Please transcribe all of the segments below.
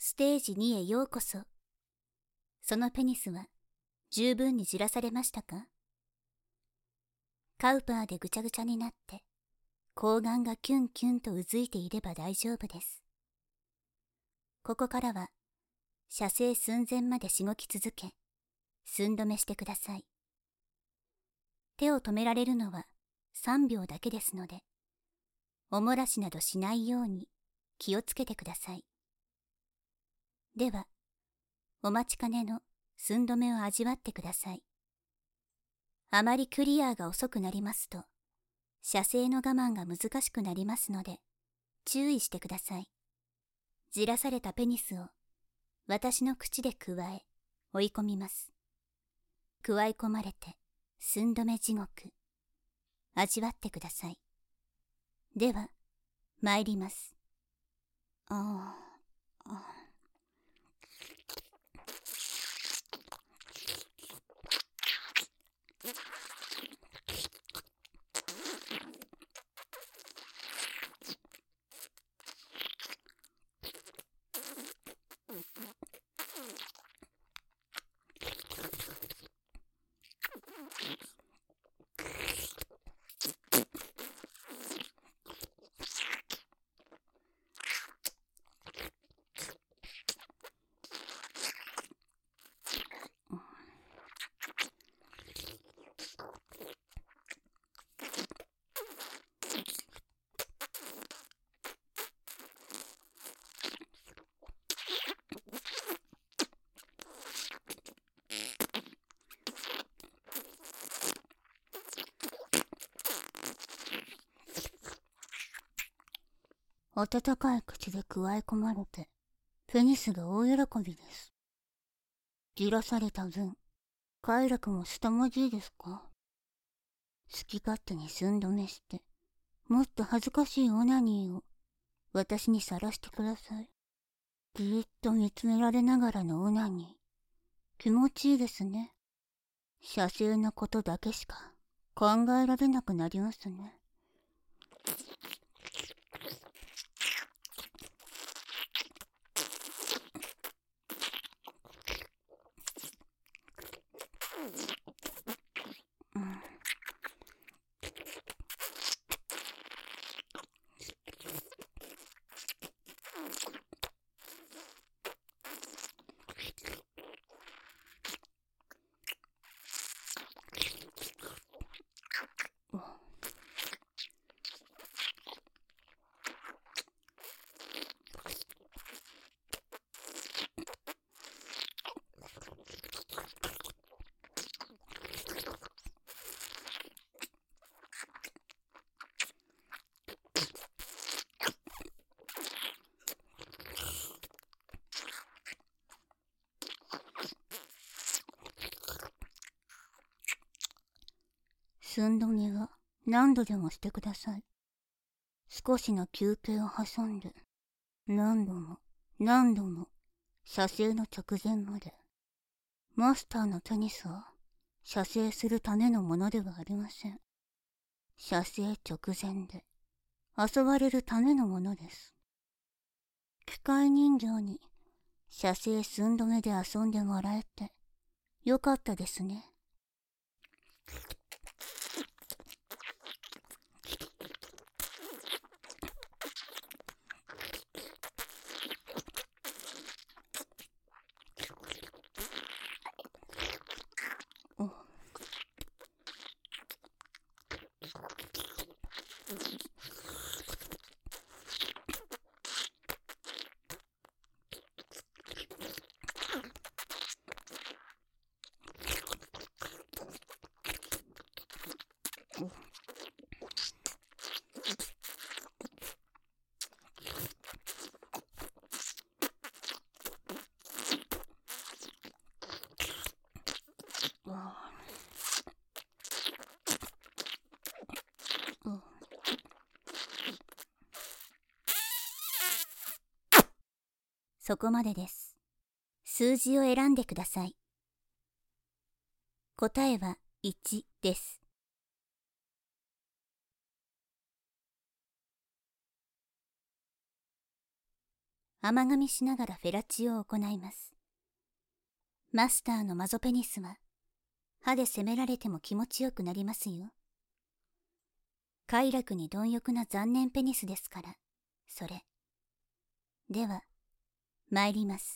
ステージ2へようこそ。そのペニスは十分にじらされましたか？カウパーでぐちゃぐちゃになって睾丸がキュンキュンとうずいていれば大丈夫です。ここからは射精寸前までしごき続け、寸止めしてください。手を止められるのは3秒だけですので、おもらしなどしないように気をつけてください。では、お待ちかねの寸止めを味わってください。あまりクリアが遅くなりますと、射精の我慢が難しくなりますので、注意してください。じらされたペニスを私の口でくわえ、追い込みます。くわえ込まれて、寸止め地獄。味わってください。では、参ります。温かい口でくわえ込まれて、ペニスが大喜びです。じらされた分、快楽も凄まじいですか？好き勝手に寸止めして、もっと恥ずかしいオナニーを私にさらしてください。じーっと見つめられながらのオナニー、気持ちいいですね。射精のことだけしか考えられなくなりますね。寸止めは何度でもしてください。少しの休憩を挟んで、何度も何度も射精の直前まで。マスターのテニスは射精するためのものではありません。射精直前で遊ばれるためのものです。機械人形に射精寸止めで遊んでもらえてよかったですね。そこまでです。数字を選んでください。答えは1です。 甘噛みしながらフェラチオを行います。マスターのマゾペニスは歯で責められても気持ちよくなりますよ。快楽に貪欲な残念ペニスですから、それ。では、参ります。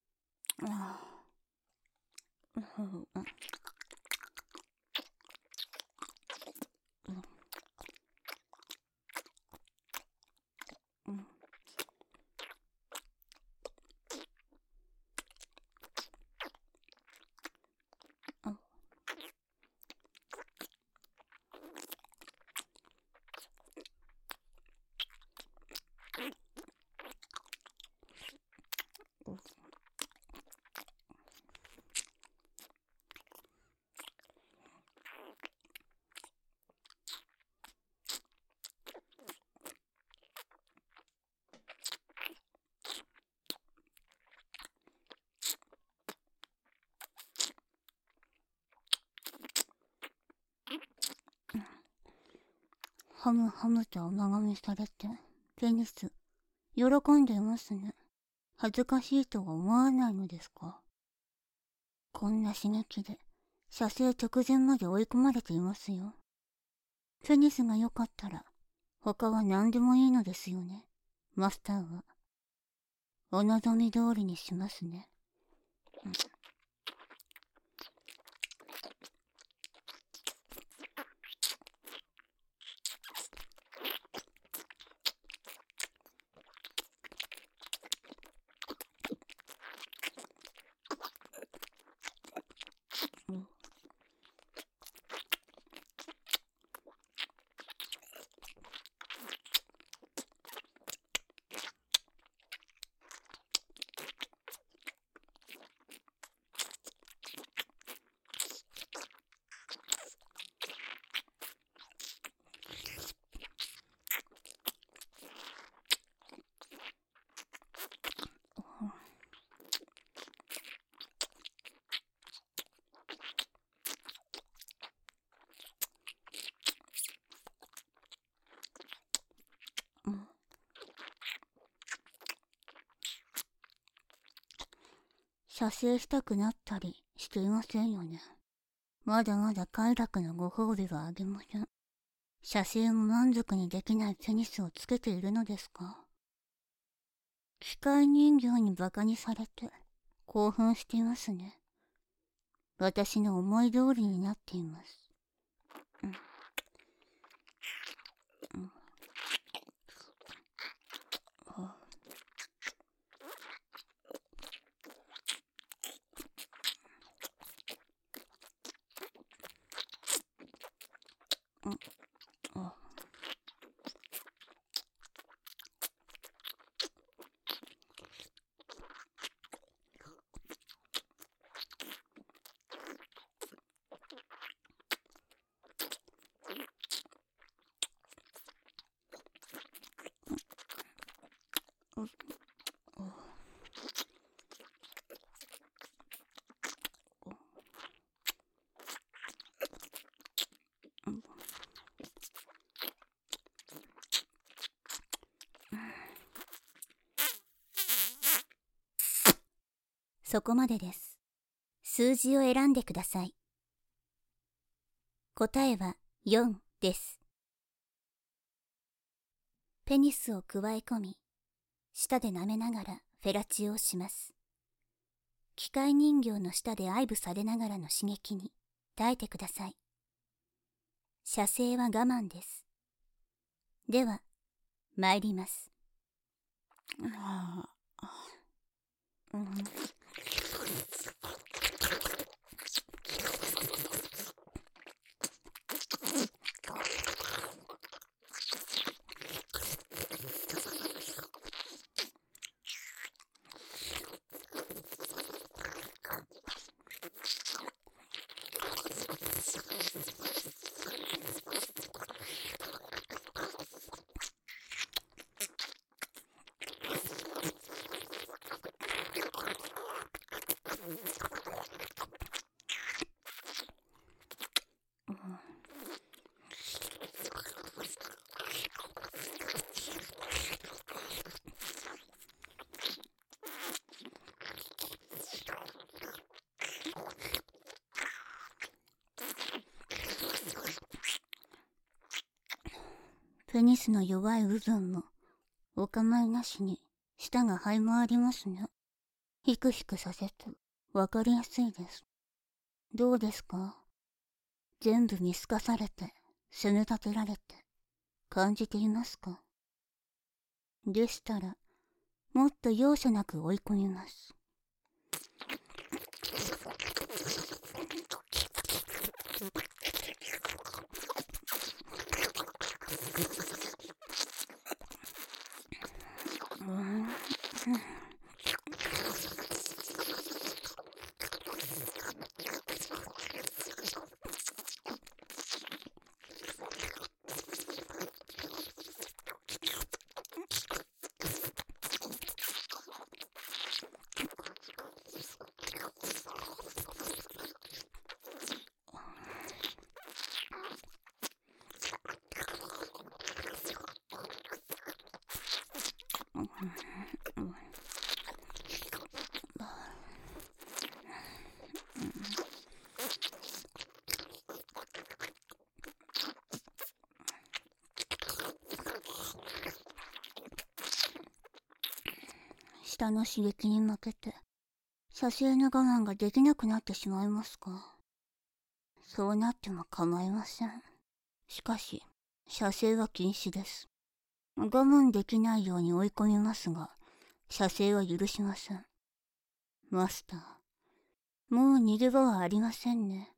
ハムハムと甘噛みされて、ペニス、喜んでいますね。恥ずかしいとは思わないのですか？こんな死ぬ気で、射精直前まで追い込まれていますよ。ペニスが良かったら、他は何でもいいのですよね、マスターは。お望み通りにしますね。射精したくなったりしていませんよね。まだまだ快楽なご褒美はあげません。射精も満足にできないペニスをつけているのですか？機械人形にバカにされて興奮していますね。私の思い通りになっています。そこまでです。数字を選んでください。答えは4です。ペニスをくわえ込み、舌で舐めながらフェラチオをします。機械人形の下で愛撫されながらの刺激に耐えてください。射精は我慢です。では、参ります。 ペニスの弱い部分もお構いなしに舌が這い回りますね。ヒクヒクさせてわかりやすいです。どうですか？全部見透かされて責め立てられて感じていますか？でしたらもっと容赦なく追い込みます。舌の刺激に負けて射精の我慢ができなくなってしまいますか？そうなっても構いません。しかし射精は禁止です。我慢できないように追い込みますが、射精は許しません。マスター、もう逃げ場はありませんね。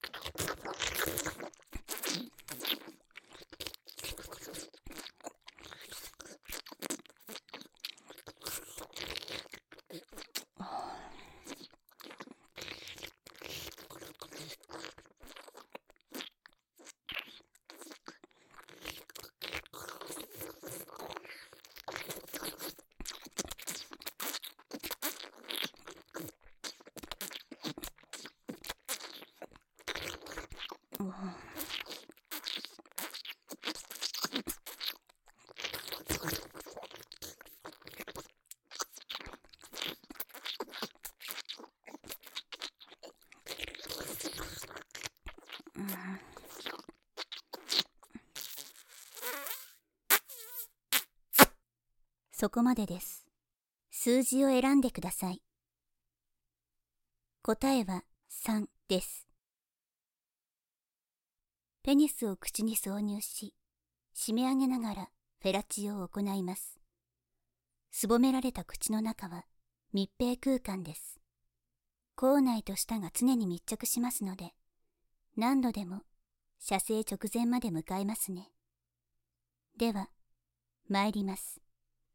そこまでです。数字を選んでください。答えは3です。ペニスを口に挿入し、締め上げながらフェラチオを行います。すぼめられた口の中は密閉空間です。口内と舌が常に密着しますので、何度でも射精直前まで向かいますね。では、参ります。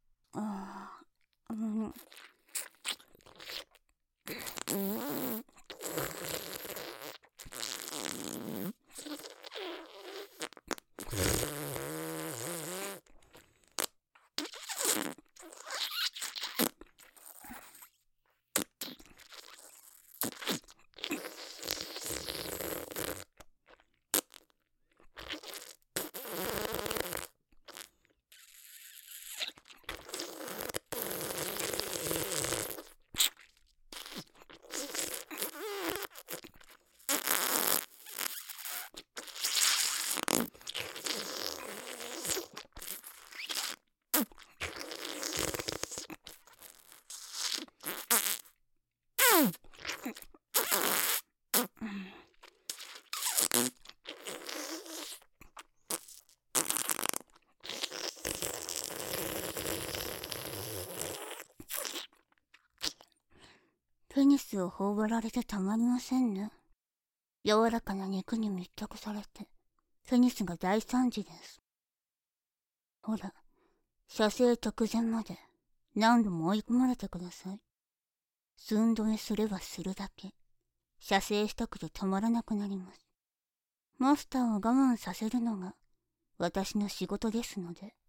ペニスを頬張られてたまりませんね。柔らかな肉に密着されて、ペニスが大惨事です。ほら、射精直前まで何度も追い込まれてください。寸止めすればするだけ、射精したくてたまらなくなります。マスターを我慢させるのが私の仕事ですので。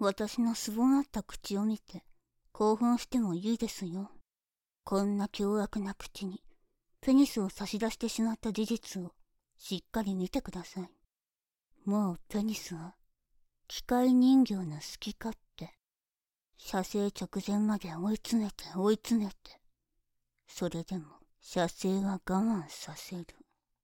私のすぼまった口を見て興奮してもいいですよ。こんな凶悪な口にペニスを差し出してしまった事実をしっかり見てください。もうペニスは機械人形の好き勝手、射精直前まで追い詰めて追い詰めて、それでも射精は我慢させる。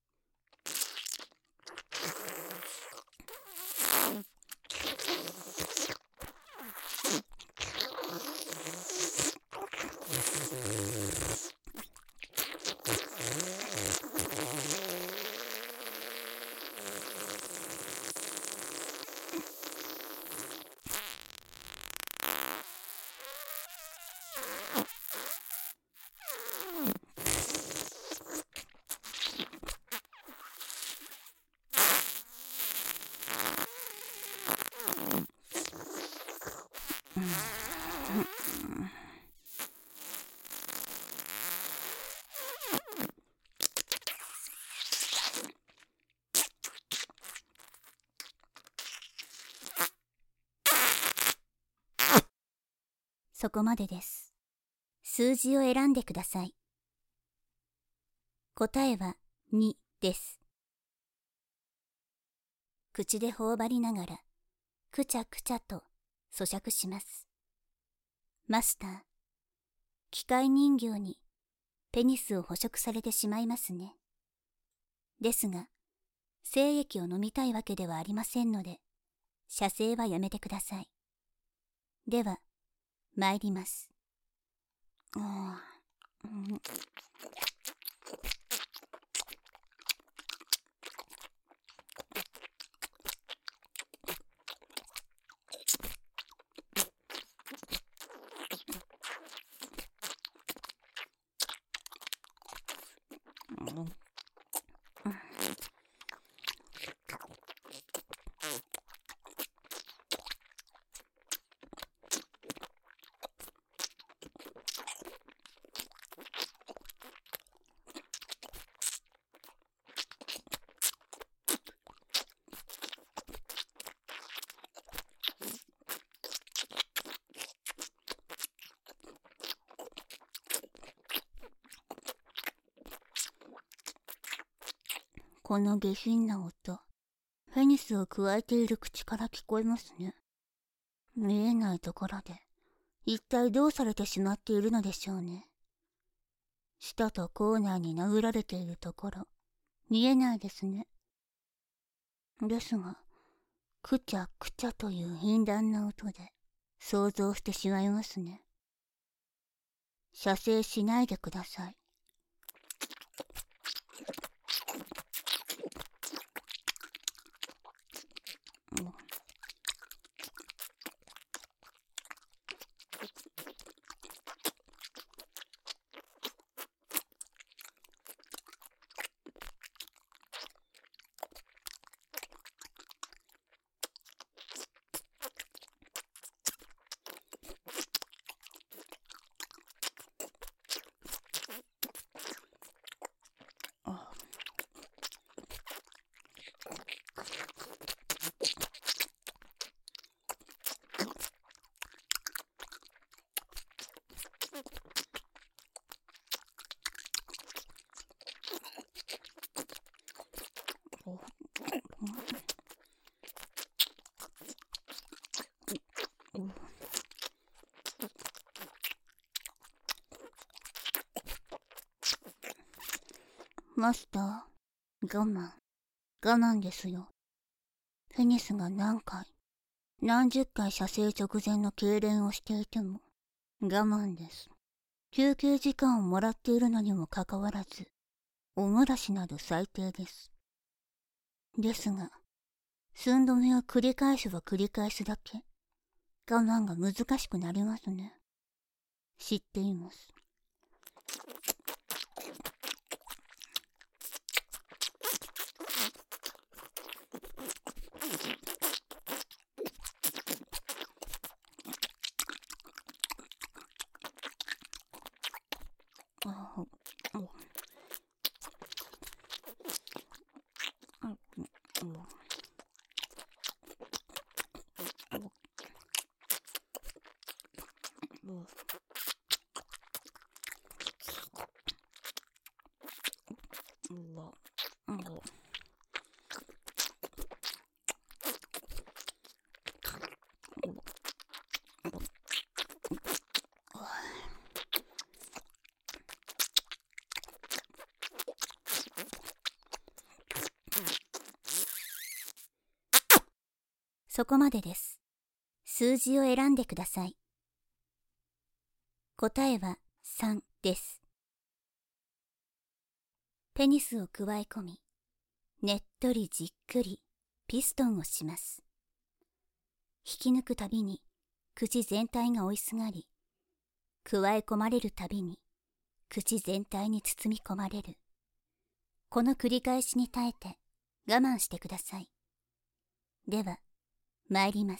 そこまでです。数字を選んでください。答えは2です。口で頬張りながら、くちゃくちゃと咀嚼します。マスター、機械人形にペニスを捕食されてしまいますね。ですが、精液を飲みたいわけではありませんので、射精はやめてください。では、参ります。この下品な音、ペニスをくわえている口から聞こえますね。見えないところで、一体どうされてしまっているのでしょうね。舌と口内に殴られているところ、見えないですね。ですが、くちゃくちゃという頻繁な音で、想像してしまいますね。射精しないでください。マスター、我慢ですよ。フェニスが何十回射精直前の痙攣をしていても、我慢です。休憩時間をもらっているのにもかかわらず、お漏らしなど最低です。ですが、寸止めを繰り返せば繰り返すだけ、我慢が難しくなりますね。知っています。 そこまでです。数字を選んでください。答えは3です。ペニスをくわえ込み、ねっとりじっくりピストンをします。引き抜くたびに口全体が追いすがり、くわえ込まれるたびに口全体に包み込まれる。この繰り返しに耐えて我慢してください。では、参ります。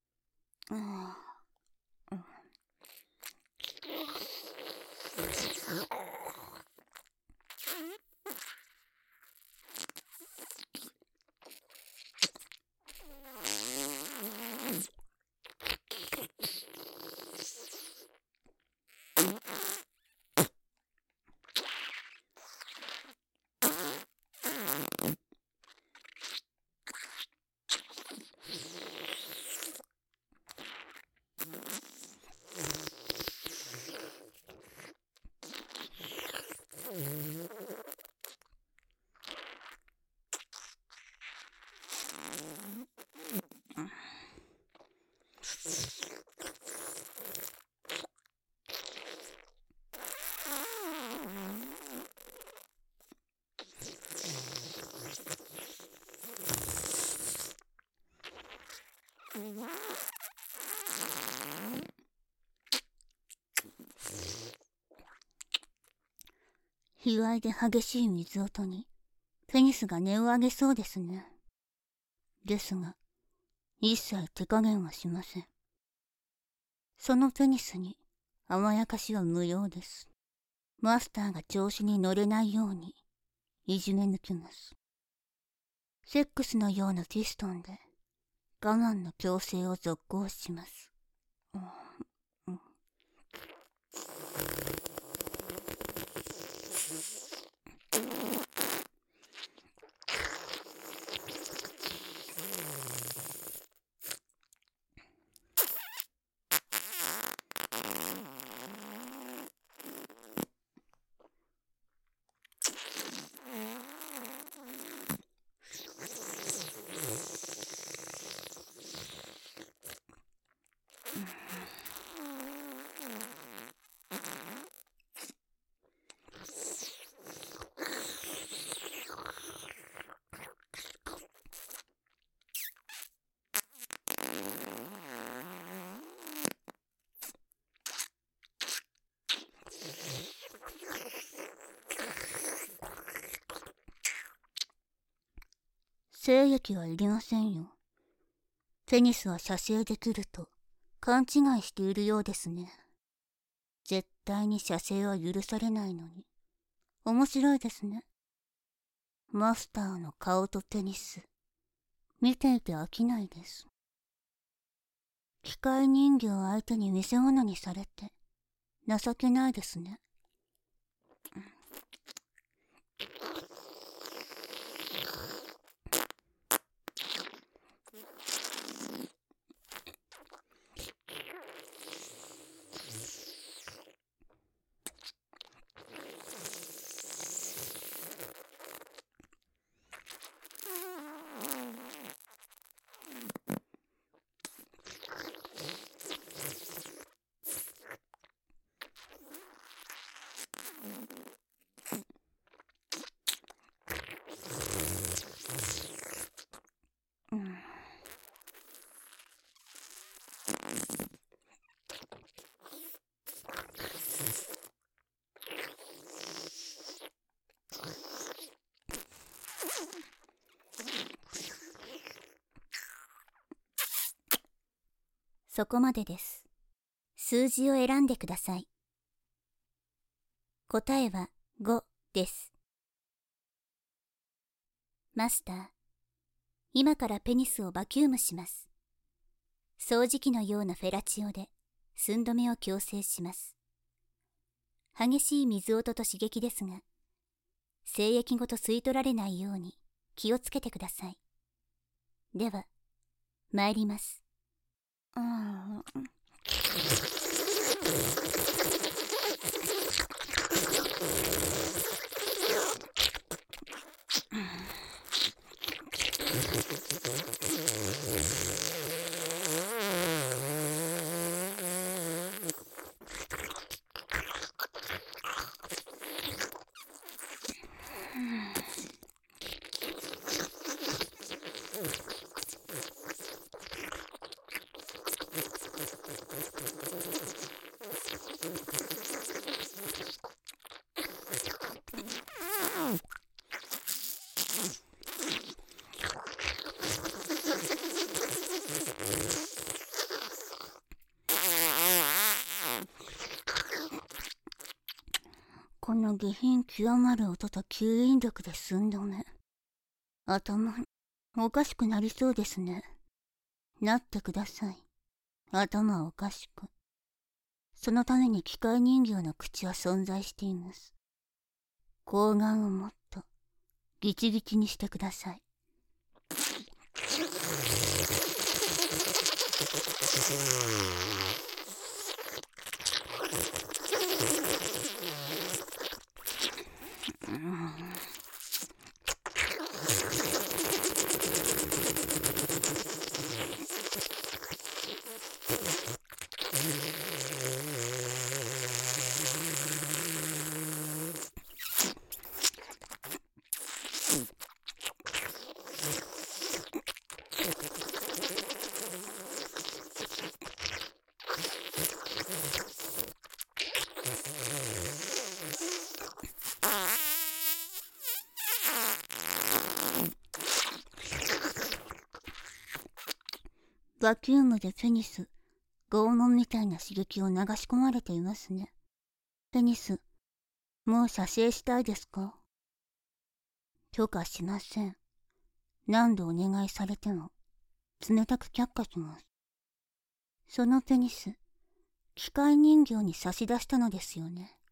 卑猥で激しい水音にペニスが音を上げそうですね。ですが、一切手加減はしません。そのペニスに甘やかしは無用です。マスターが調子に乗れないようにいじめ抜きます。セックスのようなピストンで我慢の強制を続行します。精液はいりませんよ。ペニスは射精できると勘違いしているようですね。絶対に射精は許されないのに。面白いですね。マスターの顔とペニス、見ていて飽きないです。機械人形相手に見せ物にされて情けないですね。そこまでです。数字を選んでください。答えは5です。マスター、今からペニスをバキュームします。掃除機のようなフェラチオで寸止めを強制します。激しい水音と刺激ですが、精液ごと吸い取られないように気をつけてください。では、参ります。この下品極まる音と吸引力で寸止め。頭、おかしくなりそうですね。なってください。頭おかしく。そのために機械人形の口は存在しています。睾丸をもっとギチギチにしてください。バキュームでペニス、拷問みたいな刺激を流し込まれていますね。ペニス、もう射精したいですか？許可しません。何度お願いされても、冷たく却下します。そのペニス、機械人形に差し出したのですよね。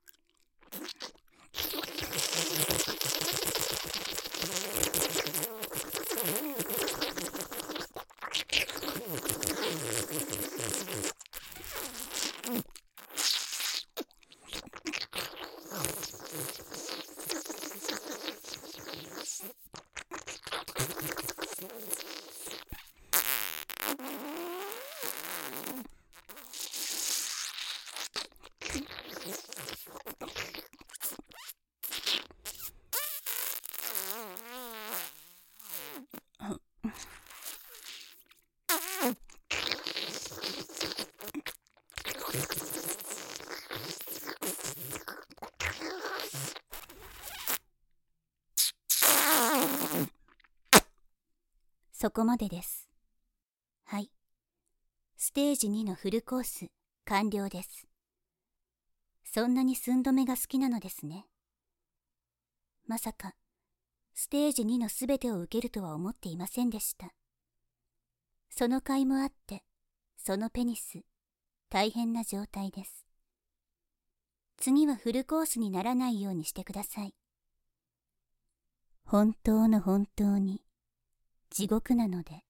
そこまでです。はい。ステージ2のフルコース、完了です。そんなに寸止めが好きなのですね。まさか、ステージ2のすべてを受けるとは思っていませんでした。その甲斐もあって、そのペニス、大変な状態です。次はフルコースにならないようにしてください。本当の本当に、地獄なので。